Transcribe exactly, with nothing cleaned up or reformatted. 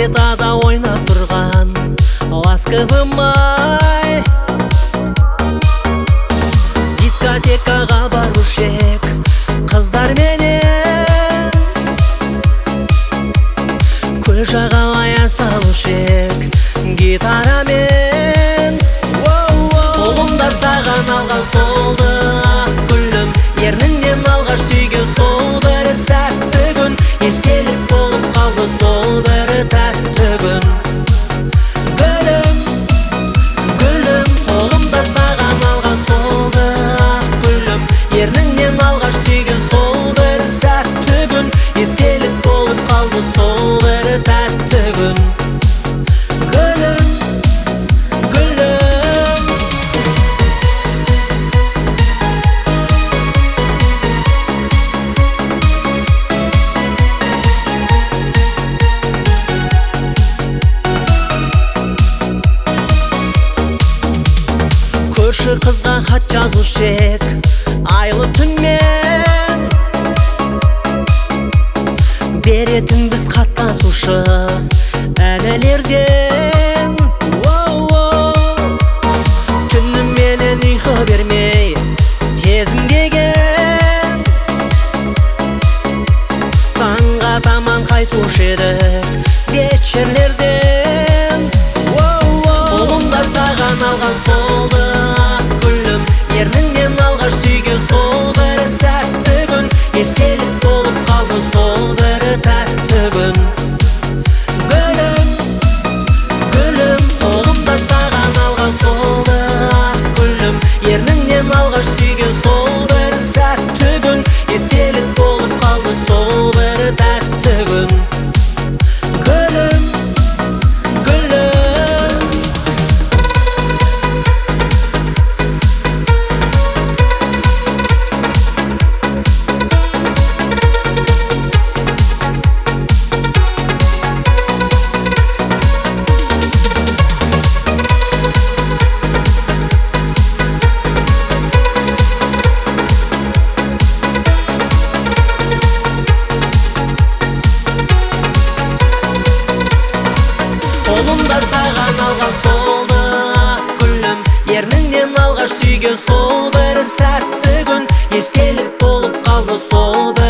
кассетада ойнап тұрған ласковый май. Дискотекаға барушы ек қыздар менен, көл жағалай ән салушы ек гитарамен. Қолымда саған алған солды ақ гүлім, ерніңнен алғаш сүйген сол бір сәтті күн, естелік болып қалды сол бір тәтті күн. Гүлім, гүлім, қолымда саған алған солды ақ гүлім, ерніңнен алғаш сүйген сол бір сәтті күн, естелік болып қалды сол бір тәтті күн. Гүлім, көрші қызға хат жазушы ек айлы түнмен, беретін біз хаттасушы әнелерден. Түніменен ұйқы бермей сезім деген, таңға таман қайтушы едік вечерлерден. Қолымда саған алған солды ақ гүлім, ерніңнен алғаш сүйген сол бір сәтті күн, естелік болып қалды сол бір тәтті күн. Гүлім, гүлім, қолымда саған алған солды ақ гүлім, ерніңнен алғаш сүйген сол бір сәтті күн, естелік болып қалды сол бір тәтті күн. Гүлім, қолымда саған алған солды ақ гүлім, ерніңнен алғаш сүйген сол бір сәтті күн, естелік болып қалды сол